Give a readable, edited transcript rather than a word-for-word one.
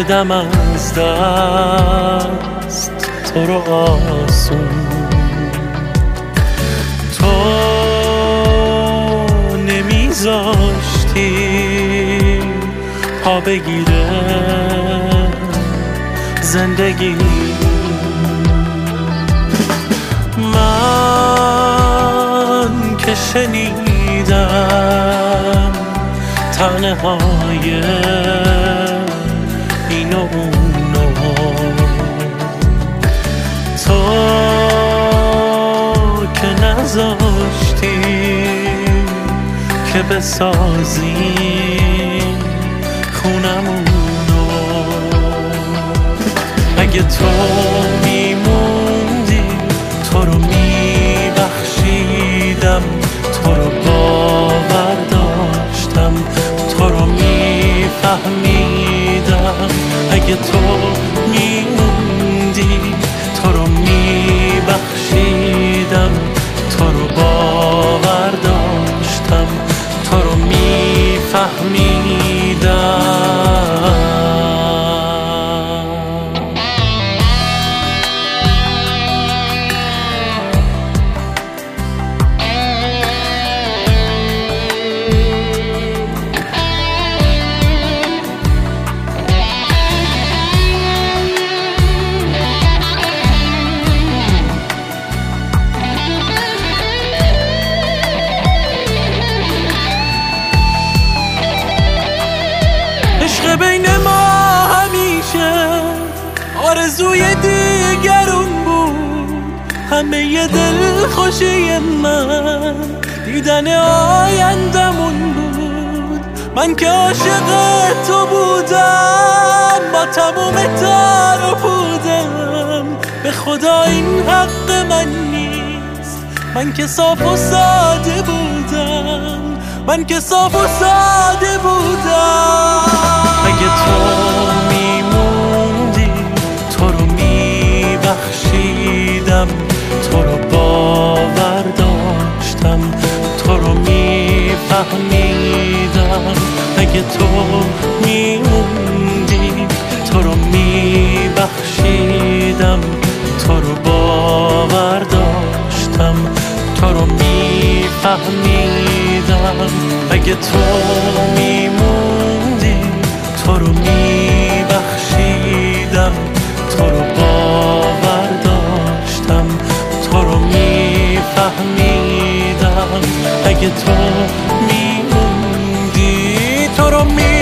بدم از دست تو رو آسون. تو نمیذاشتی پا بگیره زندگی. من که شنیدم طعنه های این و اونو، تو که نذاشتی که بسازیم خونمونو. اگه تو میموندی تو رو میبخشیدم، تو رو باور داشتم، تو رو میفهمیدم. اگه تو میموندی تو رو میبخشیدم، تو رو باور داشتم، تو رو میفهمیدم. عشق بین ما همیشه آرزوی دیگرون بود، همه دل خوشی من دیدن آیندمون بود. من که عاشق تو بودم با تموم تار و پودم، به خدا این حق من نیست. من که صاف و ساده بودم، من که صاف و ساده بودم. اگه تو میموندی تو رو میبخشیدم، تو رو باور داشتم، تو رو میفهمیدم. اگه تو میموندی تو رو میبخشیدم، تو رو باور داشتم، تو رو میفهمیدم. اگه تو میموندی تو رو میبخشیدم، تو رو باور داشتم، تو رو میفهمیدم. اگه تو میموندی تو رو